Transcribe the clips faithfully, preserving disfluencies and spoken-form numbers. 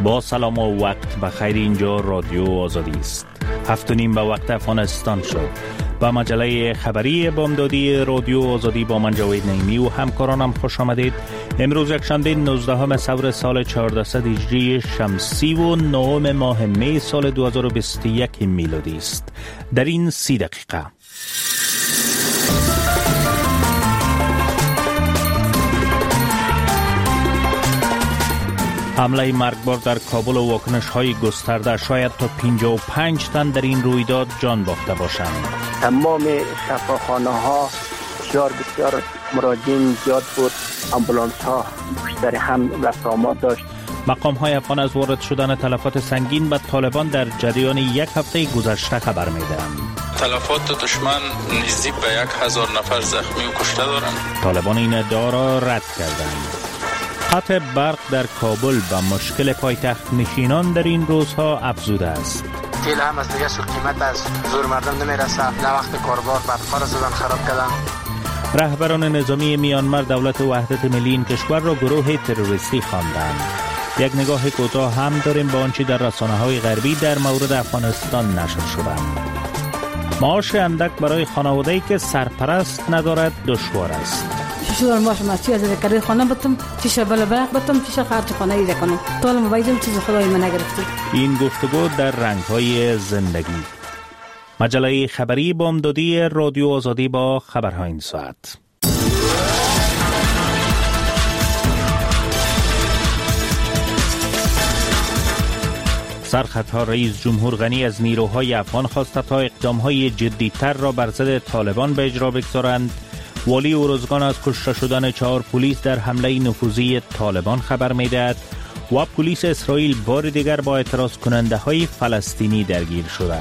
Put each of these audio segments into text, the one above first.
با سلام و وقت بخیر، اینجا رادیو آزادی است. هفت و نیم به وقت افغانستان شد. با مجله خبری بامدادی رادیو آزادی با من جاوید نعیمی و همکارانم خوش آمدید. امروز یکشنبه نوزدهم سور سال چهاردهصد هجری شمسی و نهم ماه می سال دو هزار و بیست و یک میلادی است. در این سی دقیقه حمله مرگبار در کابل و واکنش‌های گسترده، شاید تا پنجاه و پنج تن در این رویداد جان باخته باشند. تمام شفاخانه‌ها بسیار بسیار مراجعین زیاد بود، آمبولانس‌ها بیشتر هم وسامات داشت. مقام‌های افغان از وارد شدن تلفات سنگین به طالبان در جریان یک هفته گذشته خبر می‌دهند. تلفات دشمن نزدیک به یک هزار نفر زخمی و کشته دارند. طالبان این ادعا را رد کردند. قطع برق در کابل به مشکل پایتخت نشینان در این روزها افزوده است. تیل هم از دیگه سو قیمت از زور مردم نمیرسه، نه وقت کاربار برقا را زدن خراب کردن. رهبران نظامی میانمار دولت وحدت ملی این کشور را گروه تروریستی خواندند. یک نگاه کوتاه هم داریم به آنچه در رسانه‌های غربی در مورد افغانستان نشر شده. معاش اندک برای خانواده‌ای که سرپرست ندارد دشوار است. چیزا ماشم از چیزا ذکر خانه بتم، چیزا بالا برق بتم، چیزا خرج خانه ای کنم. طول موبایلم چیز خدای من نگرفته. این گفتگو در رنگ‌های زندگی. مجله خبری بامدادی رادیو آزادی با خبرهای این ساعت. سرخطها رئیس جمهور غنی از نیروهای افغان خواسته تا اقدام‌های جدی‌تر را بر ضد طالبان به اجرا بگذارند. والی اروزگان از کشته شدن چهار پلیس در حمله نفوذی طالبان خبر می‌دهد و پلیس اسرائیل بار دیگر با اعتراض کننده های فلسطینی درگیر شده.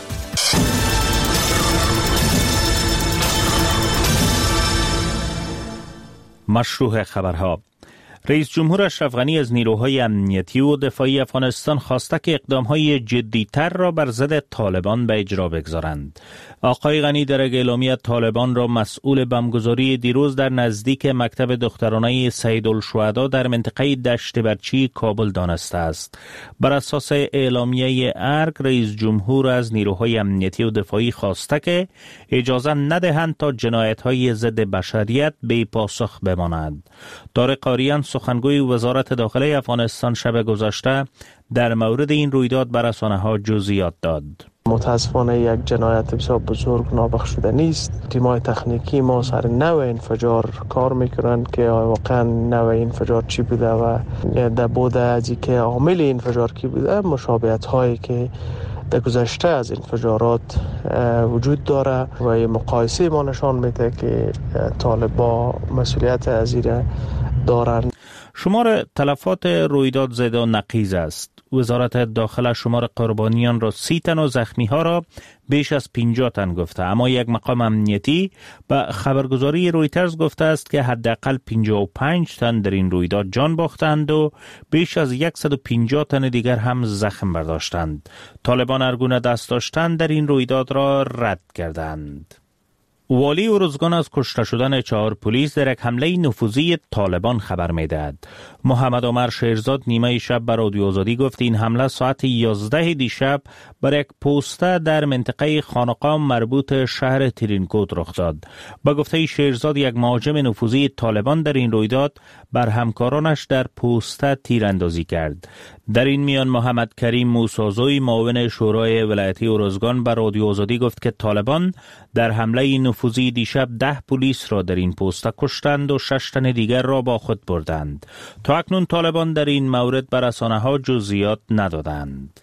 مشروع خبرها. رئیس جمهور اشرف غنی از نیروهای امنیتی و دفاعی افغانستان خواسته که اقدام‌های جدی‌تر را بر ضد طالبان به اجرا بگذارند. آقای غنی در اعلامیه طالبان را مسئول بمبگذاری دیروز در نزدیک مکتب دخترانه سیدالشهدا در منطقه دشت برچی کابل دانسته است. بر اساس اعلامیه ارگ، رئیس جمهور از نیروهای امنیتی و دفاعی خواسته که اجازه ندهند تا جنایت‌های ضد بشریت بی پاسخ بمانند. طارق قاریان سخنگوی وزارت داخله افغانستان شب گذشته در مورد این رویداد بر رسانه‌ها جزئیات داد. متاسفانه یک جنایت بسیار بزرگ نابخشوده است. تیم‌های تکنیکی ما سر نوع انفجار کار میکنند که واقعا نوع انفجار چی بوده و در بود از که عامل انفجار کی بوده، مشابهت هایی که در گذشته از انفجارات وجود داره و این مقایسه ما نشان میده که طالبان مسئولیت از این دارند. شمار تلفات رویداد زیاد و نقیض است. وزارت داخله شمار قربانیان را سی تن و زخمی ها را بیش از پنجاه تن گفته، اما یک مقام امنیتی به خبرگزاری رویترز گفته است که حداقل پنجاه و پنج تن در این رویداد جان باختند و بیش از صد و پنجاه تن دیگر هم زخم برداشتند. طالبان هرگونه دست داشتن در این رویداد را رد کردند. والی اروزگان از کشته شدن چهار پلیس در یک حمله نفوذی طالبان خبر می‌دهد. محمد عمر شیرزاد نیمه شب بر رادیو آزادی گفت این حمله ساعت یازده دیشب بر یک پوسته در منطقه خانقاه مربوط شهر ترینکوت رخ داد. با گفته شیرزاد یک مهاجم نفوذی طالبان در این رویداد بر همکارانش در پوسته تیراندازی کرد. در این میان محمد کریم موسازوی معاون شورای ولایتی اروزگان بر رادیو آزادی گفت که طالبان در حمله نفوذی دیشب ده پلیس را در این پوسته کشتند و شش تن دیگر را با خود بردند. تا اکنون طالبان در این مورد بر رسانه‌ها جزئیات ندادند.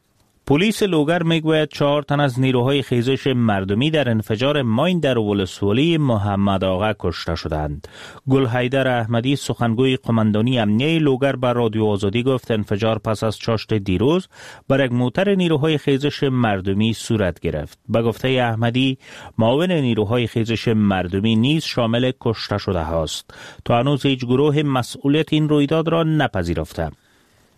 پلیس لوگر میگوید چهار تن از نیروهای خیزش مردمی در انفجار ماین در ولسوالی محمد آقا کشته شدند. گل حیدر احمدی سخنگوی قماندانی امنیه لوگر بر رادیو آزادی گفت انفجار پس از چاشت دیروز بر یک موتر نیروهای خیزش مردمی صورت گرفت. به گفته احمدی معاون نیروهای خیزش مردمی نیز شامل کشته شده هاست. تا هنوز هیچ گروه مسئولیت این رویداد را نپذیرفته.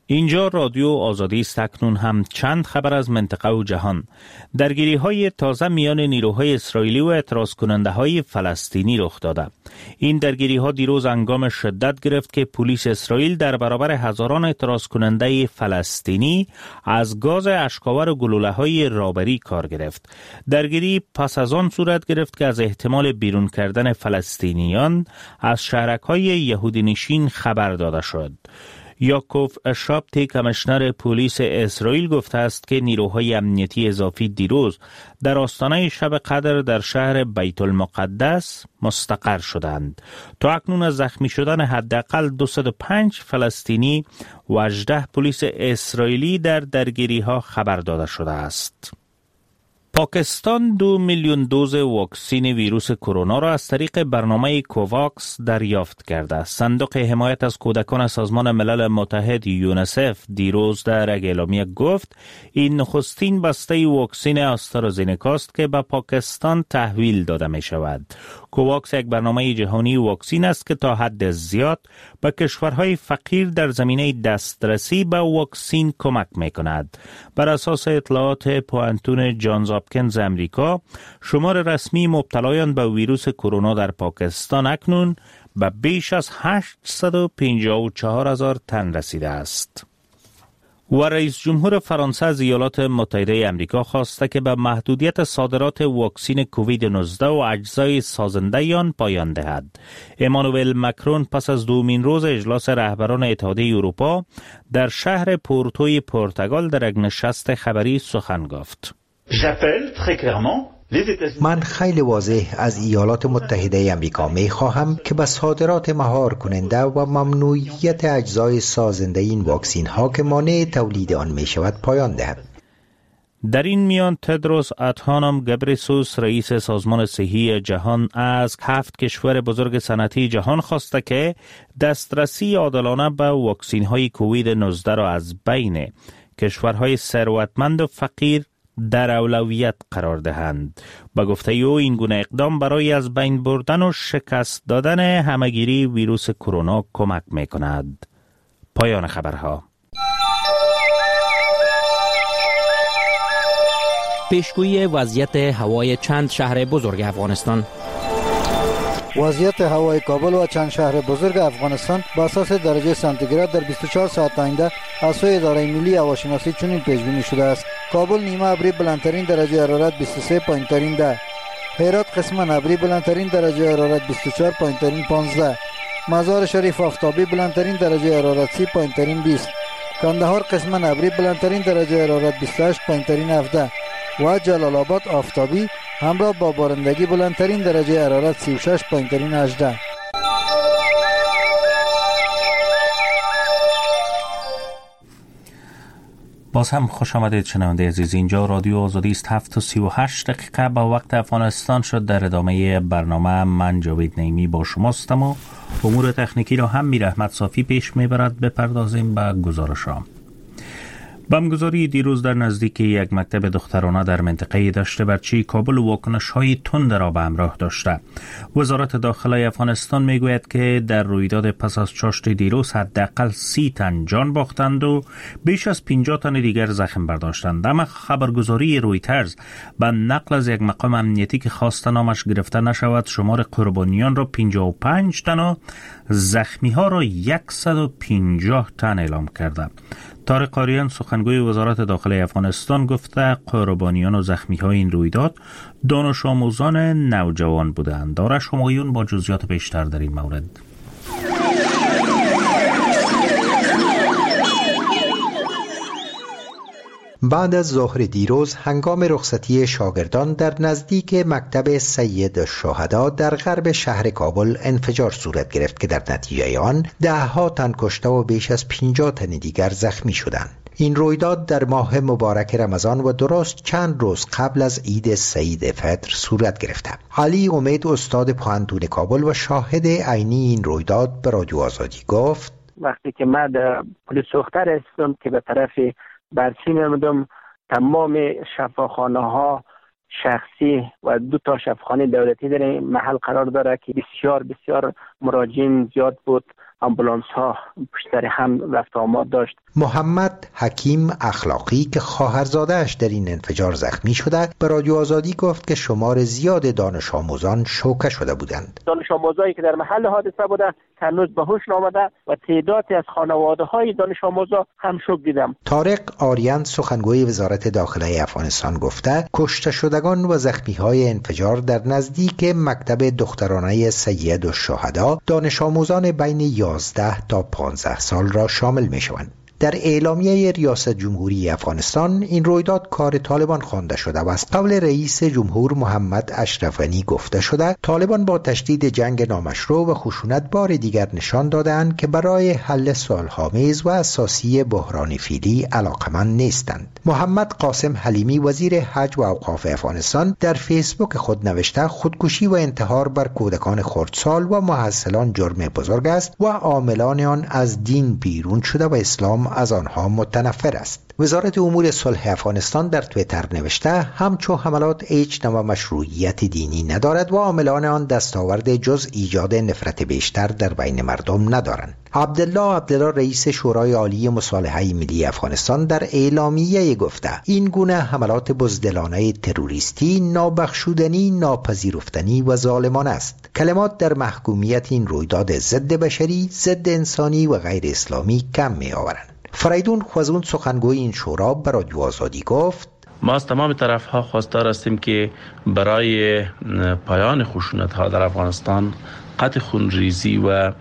اینجا رادیو آزادی است. اکنون هم چند خبر از منطقه و جهان. درگیری های تازه میان نیروهای اسرائیلی و اعتراض کننده های فلسطینی رخ داده. این درگیری ها دیروز هنگام شدت گرفت که پلیس اسرائیل در برابر هزاران اعتراض کننده فلسطینی از گاز اشکاور و گلوله های رابری کار گرفت. درگیری پس از آن صورت گرفت که از احتمال بیرون کردن فلسطینیان از شهرک‌های یهودی نشین خبر داده شد. یاکوف شابتی کمیشنر پلیس اسرائیل گفته است که نیروهای امنیتی اضافی دیروز در آستانه شب قدر در شهر بیت المقدس مستقر شدند. تا اکنون از زخمی شدن حداقل دویست و پنج فلسطینی و هجده پلیس اسرائیلی در درگیری ها خبر داده شده است. پاکستان دو میلیون دوز واکسین ویروس کرونا را از طریق برنامه کوواکس دریافت کرده است. صندوق حمایت از کودکان سازمان ملل متحد یونیسف دیروز در یک اعلامیه گفت این نخستین بسته واکسین آسترازینکا است که به پاکستان تحویل داده می شود. کوواکس یک برنامه جهانی واکسین است که تا حد زیاد به کشورهای فقیر در زمینه دسترسی به واکسین کمک می کند. بر اساس اطلاعات پوانتون جانز هاپکینز امریکا، شمار رسمی مبتلایان به ویروس کرونا در پاکستان اکنون به بیش از هشتصد و پنجاه و چهار هزار تن رسیده است. و رئیس جمهور فرانسه از ایالات متحده امریکا خواسته که به محدودیت صادرات واکسین کووید نوزده و اجزای سازنده آن پایان دهد. امانوئل مکرون پس از دومین روز اجلاس رهبران اتحادیه اروپا در شهر پورتوی پرتغال در یک نشست خبری سخن گفت. من خیلی واضح از ایالات متحده امریکا می خواهم که به صادرات مهار کننده و ممنوعیت اجزای سازنده این واکسین ها که مانع تولید آن می شود پایان دهد. در این میان تدروس ادهانم گبریسوس رئیس سازمان صحی جهان از هفت کشور بزرگ صنعتی جهان خواسته که دسترسی عادلانه به واکسین های کووید نوزده را از بین کشورهای ثروتمند و فقیر در اولویت قرار دهند. با گفته او این گونه اقدام برای از بین بردن و شکست دادن همهگیری ویروس کرونا کمک می کند. پایان خبرها. پیشگویی وضعیت هوای چند شهر بزرگ افغانستان. وضعیت هوای کابل و چند شهر بزرگ افغانستان با اساس درجه سانتیگراد در بیست و چهار ساعت آینده از سوی اداره ملی هواشناسی چنین پیش بینی شده است: کابل نیمه ابری بلندترین درجه حرارت بیست و سه پایین ترین ده، هرات قسما ابری بلندترین درجه حرارت بیست و چهار پایین ترین پانزده، مزار شریف آفتابی بلندترین درجه حرارت سی پایین ترین بیست، کندهار قسما ابری بلندترین درجه حرارت بیست و هشت پایین ترین هفده و جلال آباد آفتابی همراه با بارندگی بلندترین درجه حرارت سی و شش پایین ترین هجده. باز هم خوش آمدید شنونده عزیز. اینجا رادیو آزادی است. هفت و سی و هشت دقیقه با وقت افغانستان شد. در ادامه برنامه من جاوید نعیمی با شماستم و امور تکنیکی را هم میر احمد صافی پیش میبرد. بپردازیم به گزارش‌ها. بمبگذاری دیروز در نزدیک یک مکتب دخترانه در منطقه دشت برچی کابل واکنش‌های تند را به همراه داشته. وزارت داخله افغانستان میگوید که در رویداد پس از چاشت دیروز حداقل سی تن جان باختند و بیش از پنجاه تن دیگر زخم برداشتند. اما خبرگزاری رویترز به نقل از یک مقام امنیتی که خواست نامش گرفته نشود شمار قربانیان را پنجاه و پنج تن و زخمی ها را صد و پنجاه تن اعلام کرده. طارق قاریان سخنگوی وزارت داخله افغانستان گفته قربانیان و زخمی های این رویداد دانش آموزان نوجوان بودند. دارش همایون با جزئیات بیشتر در این مورد. بعد از ظهر دیروز هنگام رخصتی شاگردان در نزدیک مکتب سید شهدا در غرب شهر کابل انفجار صورت گرفت که در نتیجه آن ده ها تن کشته و بیش از پنجاه تن دیگر زخمی شدند. این رویداد در ماه مبارک رمضان و درست چند روز قبل از عید سعید فطر صورت گرفته. علی امید استاد پوهنتون کابل و شاهد عینی این رویداد به رادیو آزادی گفت: وقتی که من در پلیس دختر هستم که به طرف برچی می‌آمدم، تمام شفاخانه ها شخصی و دو تا شفاخانه دولتی در این محل قرار داره که بسیار بسیار مراجعین زیاد بود آمبولانس ها پشت سر هم رفت آمد داشت. محمد حکیم اخلاقی که خواهرزاده‌اش در این انفجار زخمی شده به رادیو آزادی گفت که شمار زیاد دانش آموزان شوکه شده بودند. دانش آموزایی که در محل حادثه بوده هنوز به هوش نآمده و تعدادی از خانواده های دانش آموزا هم شوک دیدم. طارق آریان سخنگوی وزارت داخله افغانستان گفته کشته شدگان و زخمی های انفجار در نزدیک مکتب دخترانه سید الشهدا دانش آموزان بین یازده تا پانزده سال را شامل می شوند. در اعلامیه ریاست جمهوری افغانستان این رویداد کار طالبان خوانده شده و از قول رئیس جمهور محمد اشرف غنی گفته شده طالبان با تشدید جنگ نامشروع و خشونت بار دیگر نشان دادند که برای حل صلح‌آمیز و اساسی بحران فعلی علاقمند نیستند. محمد قاسم حلیمی وزیر حج و اوقاف افغانستان در فیسبوک خود نوشته خودکشی و انتحار بر کودکان خردسال و محصلان جرم بزرگ است و عاملان آن از دین بیرون شده و اسلام از آنها متنفر است. وزارت امور صلح افغانستان در توییتر نوشته همچو حملات هیچ نوع مشروعیت دینی ندارد و عاملان آن دستاورد جز ایجاد نفرت بیشتر در بین مردم ندارند. عبدالله عبدالله رئیس شورای عالی مصالحه ملی افغانستان در اعلامیه گفته این گونه حملات بزدلانه تروریستی نابخشودنی، ناپذیرفتنی و ظالمانه است. کلمات در محکومیت این رویداد ضد بشری، ضد انسانی و غیر اسلامی کم می آورند. فریدون خوازون سخنگوی این شورا به رادیو آزادی گفت ما از تمام طرف ها خواستار هستیم که برای پایان خشونت ها در افغانستان قطع خونریزی و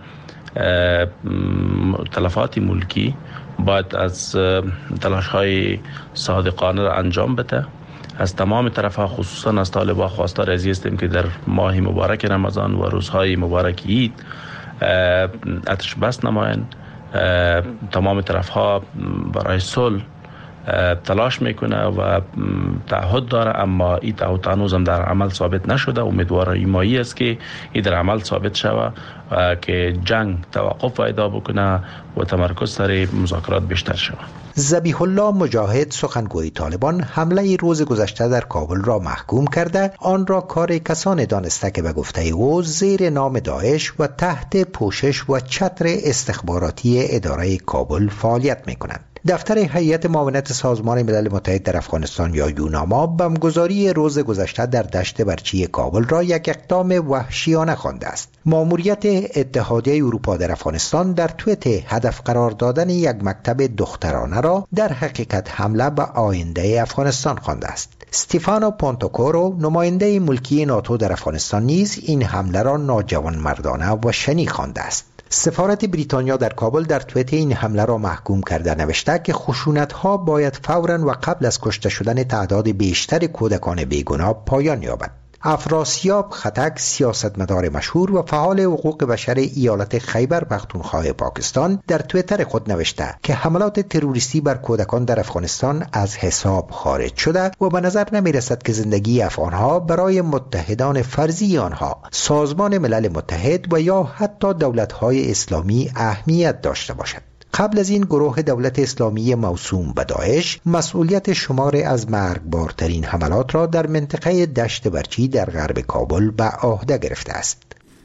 تلفات ملکی باید از تلاش های صادقانه را انجام بده. از تمام طرف ها خصوصا از طالبان خواستار ازی هستیم که در ماه مبارک رمضان و روزهای مبارک عید آتش بس نمایند. تمام طرف ها برای صلح تلاش میکنه و تعهد داره، اما این تعهد هنوز هم در عمل ثابت نشده. امیدوارم مایی است که این در عمل ثابت شود و که جنگ توقف پیدا بکنه و تمرکز سر مذاکرات بیشتر شود. ذبیح الله مجاهد سخنگوی طالبان حمله روز گذشته در کابل را محکوم کرده آن را کار کسان دانسته که به گفته او زیر نام داعش و تحت پوشش و چتر استخباراتی اداره کابل فعالیت می‌کنند. دفتر هیئت معاونت سازمان ملل متحد در افغانستان یا یوناما بمبگذاری روز گذشته در دشت برچی کابل را یک اقدام وحشیانه خوانده است. ماموریت اتحادیه اروپا در افغانستان در توییت هدف قرار دادن یک مکتب دخترانه را در حقیقت حمله به آینده افغانستان خوانده است. استیفانو پونتوکورو نماینده ملکی ناتو در افغانستان نیز این حمله را ناجوانمردانه و شنی خوانده است. سفارت بریتانیا در کابل در توییت این حمله را محکوم کرده نوشته که خشونت‌ها باید فوراً و قبل از کشته شدن تعداد بیشتر کودکان بیگناه پایان یابد. افراسیاب خطک سیاستمدار مشهور و فعال حقوق بشر ایالت خیبر پختونخوا پاکستان در توییتر خود نوشته که حملات تروریستی بر کودکان در افغانستان از حساب خارج شده و به نظر نمی رسد که زندگی افغانها برای متحدان فرضی آنها سازمان ملل متحد و یا حتی دولت‌های اسلامی اهمیت داشته باشد. قبل از این گروه دولت اسلامی موسوم به داعش مسئولیت شمار از مرگبارترین حملات را در منطقه دشت برچی در غرب کابل به عهده گرفته است.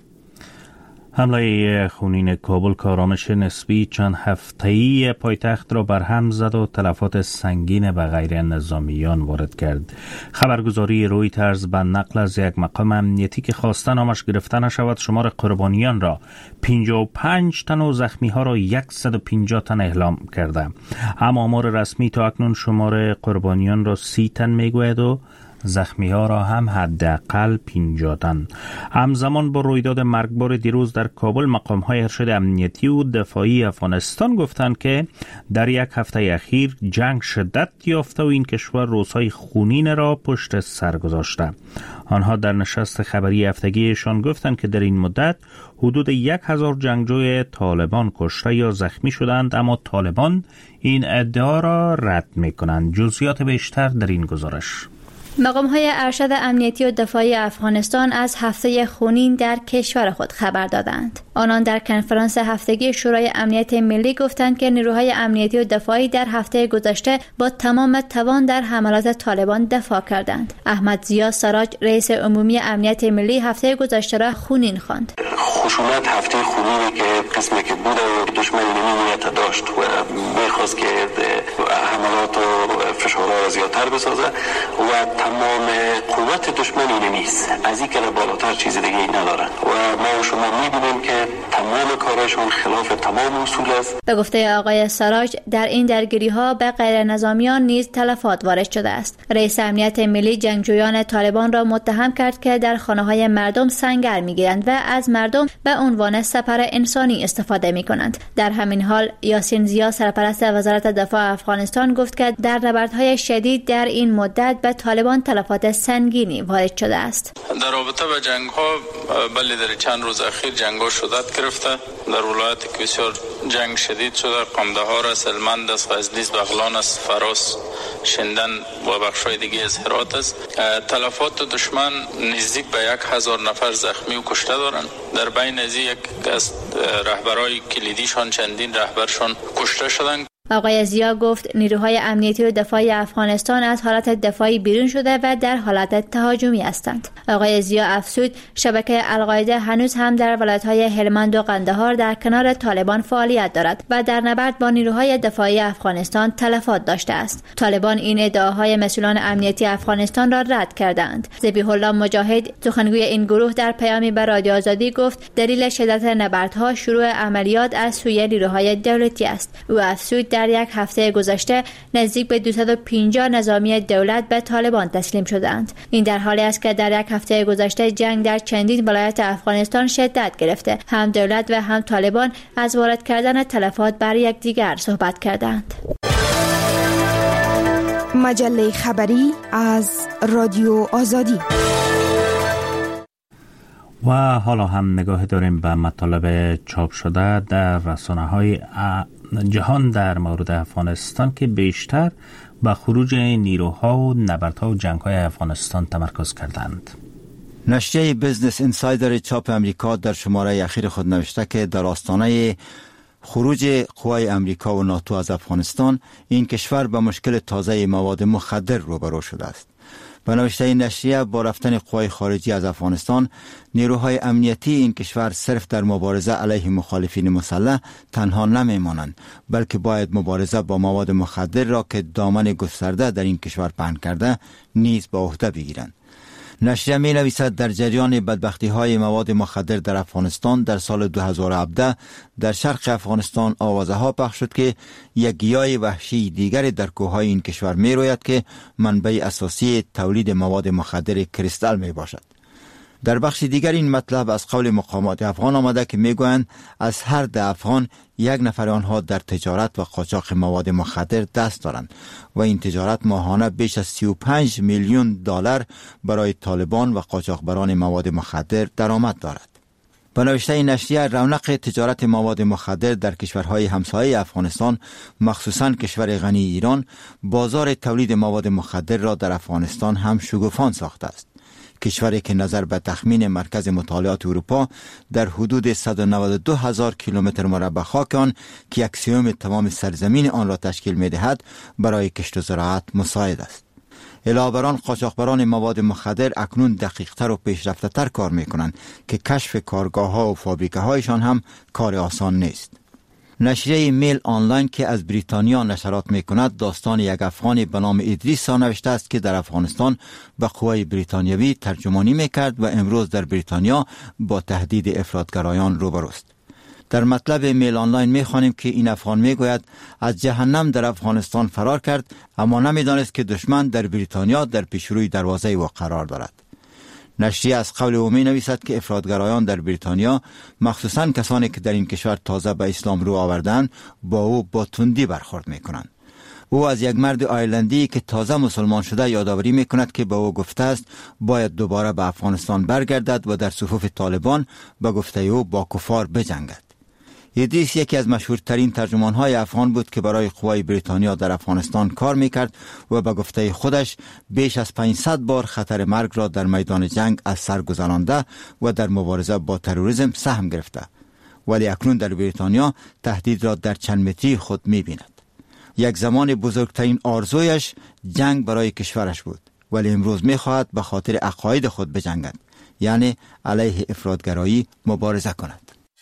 حمله خونین کابل کارامش نسبی چند هفته‌ای پایتخت را برهم زد و تلفات سنگین به غیر نظامیان وارد کرد. خبرگزاری رویترز به نقل از یک مقام امنیتی که خواسته نامش گرفته نشود شمار قربانیان را پنجاه و پنج تن و زخمی ها را صد و پنجاه تن اعلام کرده. اما آمار رسمی تا اکنون شمار قربانیان را سی تن میگوید و زخمی ها را هم حداقل پنجاه تن. همزمان با رویداد مرگبار دیروز در کابل مقام های ارشد امنیتی و دفاعی افغانستان گفتند که در یک هفته اخیر جنگ شدت یافته و این کشور روزهای خونین را پشت سر گذاشته. آنها در نشست خبری هفتگیشان گفتند که در این مدت حدود یک هزار جنگجوی طالبان کشته یا زخمی شدند، اما طالبان این ادعا را رد می کنند. جزئیات بیشتر در این گزارش. مقام‌های ارشد امنیتی و دفاعی افغانستان از هفته خونین در کشور خود خبر دادند. آنان در کنفرانس هفتگی شورای امنیت ملی گفتند که نیروهای امنیتی و دفاعی در هفته گذشته با تمام توان در حملات طالبان دفاع کردند. احمد زیا سراج رئیس عمومی امنیت ملی هفته گذشته را خونین خواند. خشونت هفته خونینی که قسمی که بود و دشمن نیت داشت و می‌خواست که حملات و فشارها را زیادتر بسازه و تمام قوت دشمن اینه نیست، از این که بالاتر چیز دیگه ای ندارن و ما و شما می‌بینیم که تمام کارشون خلاف تمام اصول است. به گفته آقای سراج در این درگیری‌ها به غیر نظامیان نیز تلفات وارد شده است. رئیس امنیت ملی جنگجویان طالبان را متهم کرد که در خانه‌های مردم سنگر می‌گیرند و از مردم به عنوان سپر انسانی استفاده می‌کنند. در همین حال یاسین زیا سرپرست وزارت دفاع افغانستان گفت که در نبردهای شدید در این مدت به طالبان تلفات سنگینی وارد شده است. در رابطه با جنگ‌ها بله در چند روز اخیر جنگ‌ها شدت گرفته. در ولایت که بسیار جنگ شدید شده، قمدهار است، هلمند است، غزنی است، بغلان است، فراس، شندن و بخش‌های دیگه از هرات است. تلفات دشمن نزدیک به یک هزار نفر زخمی و کشته دارند. در بین از یک از رهبرای کلیدیشان چندین رهبرشان کشته شدند. آقای زیا گفت نیروهای امنیتی و دفاعی افغانستان از حالت دفاعی بیرون شده و در حالت تهاجمی هستند. آقای زیا افزود شبکه القاعده هنوز هم در ولایت‌های هلمند و قندهار در کنار طالبان فعالیت دارد و در نبرد با نیروهای دفاعی افغانستان تلفات داشته است. طالبان این ادعاهای مسئولان امنیتی افغانستان را رد کردند. ذبیح الله مجاهد سخنگوی این گروه در پیامی به رادیو آزادی گفت دلیل شدت نبردها شروع عملیات از سوی نیروهای دولتی است. او افزود در یک هفته گذشته نزدیک به دویست و پنجاه نظامی دولت به طالبان تسلیم شدند. این در حالی است که در یک هفته گذشته جنگ در چندین ولایت افغانستان شدت گرفته. هم دولت و هم طالبان از وارد کردن تلفات بر یکدیگر صحبت کردند. مجله خبری از رادیو آزادی. و حالا هم نگاه داریم به مطالب چاپ شده در رسانه‌های جهان در مورد افغانستان که بیشتر به خروج نیروها و نبردها و جنگ‌های افغانستان تمرکز کردند. نشریه بیزنس اینسایدر چاپ امریکا در شماره اخیر خود نوشته که در آستانه خروج قوای امریکا و ناتو از افغانستان این کشور به مشکل تازه مواد مخدر روبرو شده است. به نوشته نشریه با رفتن قوای خارجی از افغانستان نیروهای امنیتی این کشور صرف در مبارزه علیه مخالفین مسلح تنها نمیمانند بلکه باید مبارزه با مواد مخدر را که دامن گسترده در این کشور پهن کرده نیز به عهده بگیرند. نشریه می نویسد در جریان بدبختی های مواد مخدر در افغانستان در سال دو هزار و هفده در شرق افغانستان آوازه ها پخش شد که یک گیاه وحشی دیگر در کوههای این کشور می روید که منبع اساسی تولید مواد مخدر کریستال می باشد. در بخش دیگر این مطلب از قول مقامات افغان آمده که میگویند از هر ده افغان یک نفر آنها در تجارت و قاچاق مواد مخدر دست دارند و این تجارت ماهانه بیش از سی و پنج میلیون دلار برای طالبان و قاچاقبران مواد مخدر درآمد دارد. به نوشته این نشریه رونق تجارت مواد مخدر در کشورهای همسایه افغانستان مخصوصاً کشور غنی ایران بازار تولید مواد مخدر را در افغانستان هم شگوفان ساخته است. کشوری که نظر به تخمین مرکز مطالعات اروپا در حدود صد و نود و دو هزار کیلومتر مربع خاک آن که یک سوم تمام سرزمین آن را تشکیل می‌دهد برای کشت و زراعت مساعد است. علاوه بر آن قاچاقبران مواد مخدر اکنون دقیق‌تر و پیشرفته‌تر کار می‌کنند که کشف کارگاه‌ها و فابریکه‌هایشان هم کار آسان نیست. نشریه میل آنلاین که از بریتانیا نشرات می‌کند داستان یک افغانی به نام ادریسا نوشته است که در افغانستان به قوای بریتانیایی ترجمانی می‌کرد و امروز در بریتانیا با تهدید افراطگرایان روبروست. در مطلب میل آنلاین می‌خوانیم که این افغان میگوید از جهنم در افغانستان فرار کرد اما نمی‌دانست که دشمن در بریتانیا در پیشروی دروازه او قرار دارد. نشریه از قول او می نویسد که افراطگرایان در بریتانیا مخصوصاً کسانی که در این کشور تازه به اسلام رو آوردند با او با تندی برخورد می کنند. او از یک مرد آیرلندی که تازه مسلمان شده یادآوری می کند که به او گفته است باید دوباره به افغانستان برگردد و در صفوف طالبان به گفته او با کفار بجنگد. ایدریس یکی از مشهورترین ترجمان‌های افغان بود که برای قوای بریتانیا در افغانستان کار میکرد و به گفته خودش بیش از پانصد بار خطر مرگ را در میدان جنگ از سر گذرانده و در مبارزه با تروریسم سهم گرفته، ولی اکنون در بریتانیا تهدید را در چند متری خود می‌بیند. یک زمان بزرگترین آرزویش جنگ برای کشورش بود، ولی امروز می‌خواهد به خاطر عقاید خود بجنگد، یعنی علیه افراطگرایی مبارزه کند.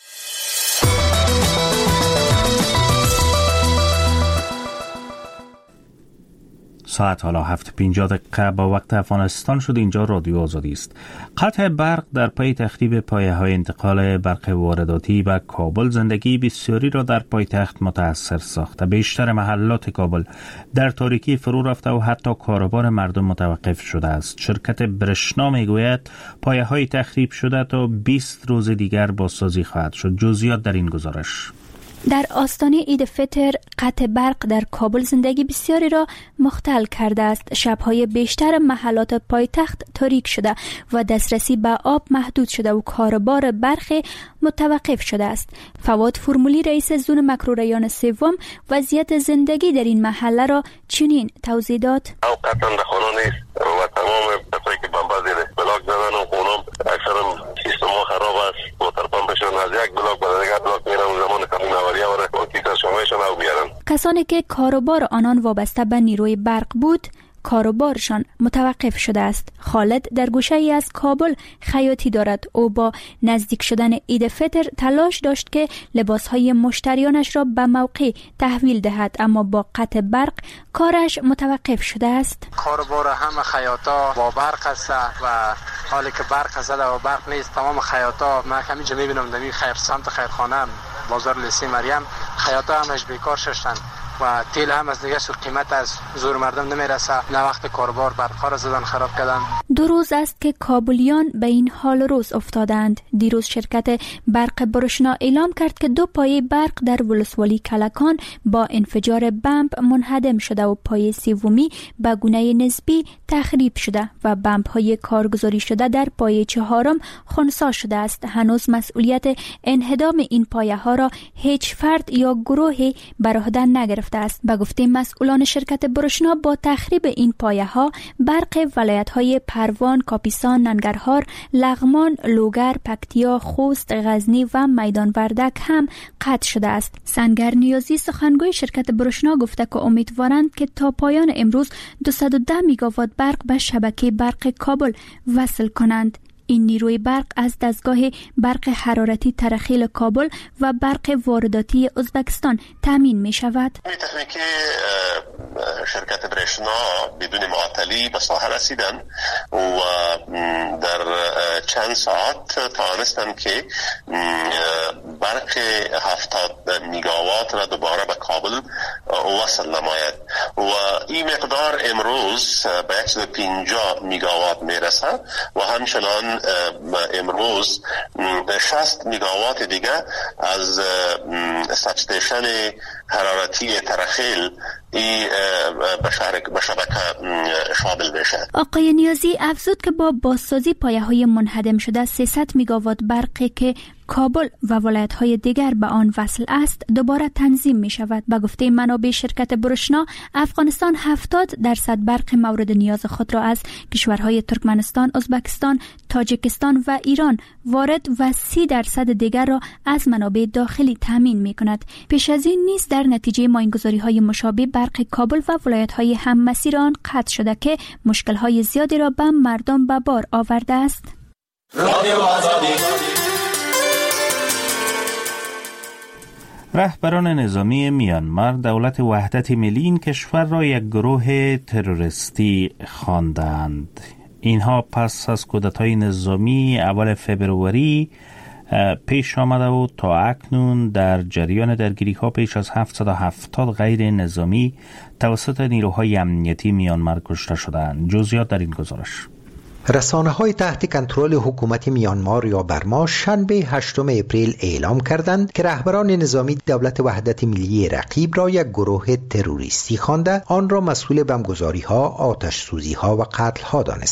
ساعت حالا هفت و پنجاه دقیقه با وقت افغانستان شد. اینجا رادیو آزادی است. قطع برق در پی تخریب پایه های انتقال برق وارداتی به کابل زندگی بسیاری را در پایتخت متاثر ساخته. بیشتر محلات کابل در تاریکی فرو رفته و حتی کاروبار مردم متوقف شده است. شرکت برشنا میگوید پایه های تخریب شده تا بیست روز دیگر بازسازی خواهد شد. جزئیات در این گزارش. در آستانه عید فطر قطع برق در کابل زندگی بسیاری را مختل کرده است. شب‌های بیشتر محلات پایتخت تاریک شده و دسترسی به آب محدود شده و کاروبار برق متوقف شده است. فواد فرمولی رئیس زون مکرو ریان سوم وضعیت زندگی در این محله را چنین توضیح داد. قطعا در خانه نیست و تمام کسایی که بمبا زیر بلاک زدن و خونم اکثرا سیستم ها خراب است. موتر پمپشون از یک بلاک به دیگر بلاک میرن، زمان کمی نواریه و کیسه شمایشون او بیارن. کسانی که کاروبار آنان وابسته به نیروی برق بود کاروبارشان متوقف شده است. خالد در گوشه ای از کابل خیاطی دارد. او با نزدیک شدن عید فطر تلاش داشت که لباسهای مشتریانش را به موقع تحویل دهد، اما با قطع برق کارش متوقف شده است. کاروبار همه خیاطا با برق است و حالی که برق است و برق نیست تمام خیاطا، من همینجا میبینم در این خیر سمت خیرخانه بازار لیسی مریم خیاطا همش بیکار شدن و تیل هم از دیگه سر قیمت از زور مردم نمیرسه. نه وقت کاربار برقا را زدن خراب کردن. دو روز است که کابلیان به این حال روز افتادند. دیروز شرکت برق برشنا اعلام کرد که دو پایه برق در ولسوالی کلکان با انفجار بمب منهدم شده و پایه سومی به گونه نسبی تخریب شده و بمب های کارگزاری شده در پایه چهارم خنثی شده است. هنوز مسئولیت انهدام این پایه ها را هیچ فرد یا گروهی بر عهده نگرفته است. به گفته مسئولان شرکت برشنا با تخریب این پایه ها برق ولایت های پروان، کاپیسان، ننگرهار، لغمان، لوگر، پکتیا، خوست، غزنی و میدان وردک هم قطع شده است. سنگر نیازی سخنگوی شرکت برشنا گفته که امیدوارند که تا پایان امروز دویست و ده میگاوات برق به شبکه برق کابل وصل کنند. این نیروی برق از دستگاه برق حرارتی ترخیل کابل و برق وارداتی ازبکستان تامین می شود. تکنیکی شرکت برشنا بدون معطلی به ساحه رسیدن و در چند ساعت توانستند که برق هفتاد میگاوات را دوباره به کابل وصل نماید و این مقدار امروز به صد و پنجاه میگاوات می رسد و همچنان امروز شصت میگاوات دیگه از سبستیشن حرارتی ترخیل ای به شبکه شامل میشه. آقای نیازی افزود که با بازسازی پایه های منهدم شده سیصد میگاوات برقی که کابل و ولایت های دیگر به آن وصل است دوباره تنظیم می شود. به گفته منابع شرکت برشنا افغانستان هفتاد درصد برق مورد نیاز خود را از کشورهای ترکمنستان، ازبکستان، تاجیکستان و ایران وارد و سی درصد دیگر را از منابع داخلی تامین می کند. پیش از این نیز در نتیجه ماینگذاری های مشابه برق کابل و ولایت های هم مسیر آن قطع شده که مشکل های زیادی را به مردم به بار آورده است. رادیو آزادی. رهبران نظامی میانمار دولت وحدت ملی این کشور را یک گروه تروریستی خواندند. اینها پس از کودتای نظامی اول فبروری پیش آمده و تا اکنون در جریان درگیری ها پیش از هفتصد و هفتاد غیر نظامی توسط نیروهای امنیتی میانمار کشته شدند. جزئیات در این گزارش. رسانه‌های تحت کنترل حکومت میانمار یا برما شنبه هشتم اپریل اعلام کردند که رهبران نظامی دولت وحدت ملی رقیب را یک گروه تروریستی خوانده آن را مسئول بمبگذاری‌ها، آتش‌سوزی‌ها و قتل‌ها دانستند.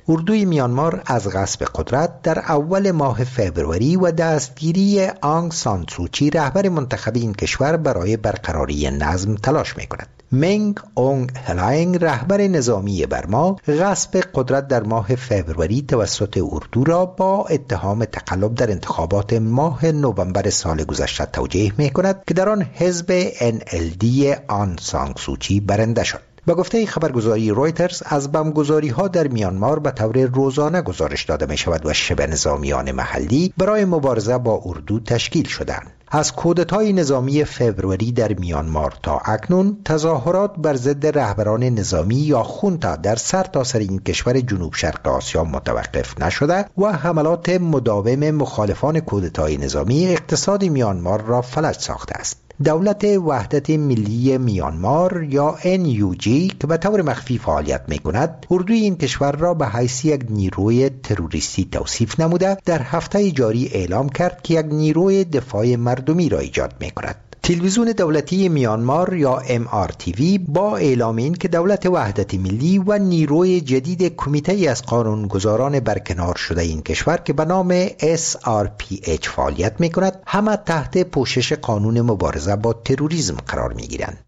اردوی میانمار از غصب قدرت در اول ماه فوریه و دستگیری آنگ سان سوچی رهبر منتخب این کشور برای برقراری نظم تلاش می کند. منگ اونگ هلاینگ رهبر نظامی برما غصب قدرت در ماه فوریه توسط اردو را با اتهام تقلب در انتخابات ماه نوامبر سال گذشته توجیه می کند که در آن حزب ان ال دی آن سان سوچی برنده شد. با گفته خبرگزاری رویترز از بمبگذاری ها در میانمار به طور روزانه گزارش داده می شود و شبه نظامیان محلی برای مبارزه با اردو تشکیل شدند. از کودتای نظامی فوریه در میانمار تا اکنون تظاهرات بر ضد رهبران نظامی یا خونتا در سرتاسر این کشور جنوب شرق آسیا متوقف نشده و حملات مداوم مخالفان کودتای نظامی اقتصاد میانمار را فلج ساخته است. دولت وحدت ملی میانمار یا ان یو جی که به طور مخفی فعالیت می کند اردوی این کشور را به حیث یک نیروی تروریستی توصیف نموده در هفته جاری اعلام کرد که یک نیروی دفاع مردمی را ایجاد می کند. تلویزیون دولتی میانمار یا ام آر تی وی با اعلام این که دولت وحدت ملی و نیروی جدید کمیته از قانونگذاران برکنار شده این کشور که به نام اس آر پی اچ فعالیت می کند همه تحت پوشش قانون مبارزه با تروریسم قرار می گیرند.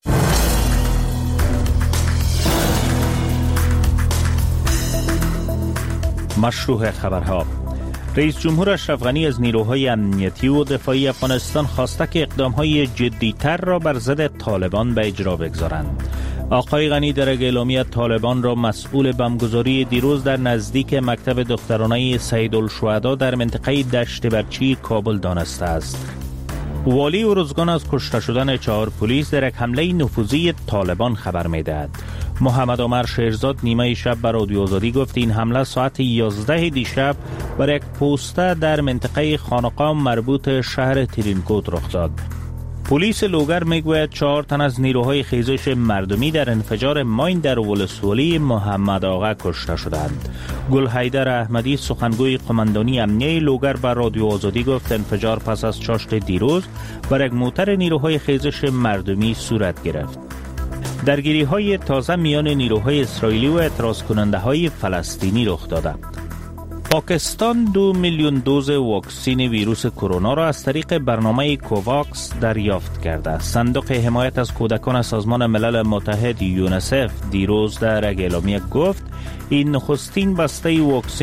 مشروع خبرها. رئیس جمهور اشرف غنی از نیروهای امنیتی و دفاعی افغانستان خواسته که اقدامهای جدی‌تر را بر ضد طالبان به اجرا بگذارند. آقای غنی در اعلامیه طالبان را مسئول بمبگذاری دیروز در نزدیک مکتب دخترانه سیدالشهدا در منطقه دشت برچی کابل دانسته است. والی ارزگان از کشته شدن چهار پلیس در یک حمله نفوذی طالبان خبر می‌دهد. محمد عمر شیرزاد نیمه شب بر رادیو آزادی گفت این حمله ساعت یازده دیشب بر یک پوسته در منطقه خانقاه مربوط شهر ترینکوت رخ داد. پلیس لوگر میگوید چهار تن از نیروهای خیزش مردمی در انفجار ماین در ولسوالی محمد آقا کشته شدند. گل حیدر احمدی سخنگوی قماندانی امنیه لوگر بر رادیو آزادی گفت انفجار پس از چاشت دیروز بر یک موتر نیروهای خیزش مردمی صورت گرفت. درگیری های تازه میان نیروهای اسرائیلی و اعتراض کننده های فلسطینی رخ داده. پاکستان دو میلیون دوز واکسین ویروس کرونا را از طریق برنامه کوواکس دریافت کرده. صندوق حمایت از کودکان سازمان ملل متحد یونیسف دیروز در اعلامیه گفت این نخستین بسته واکسین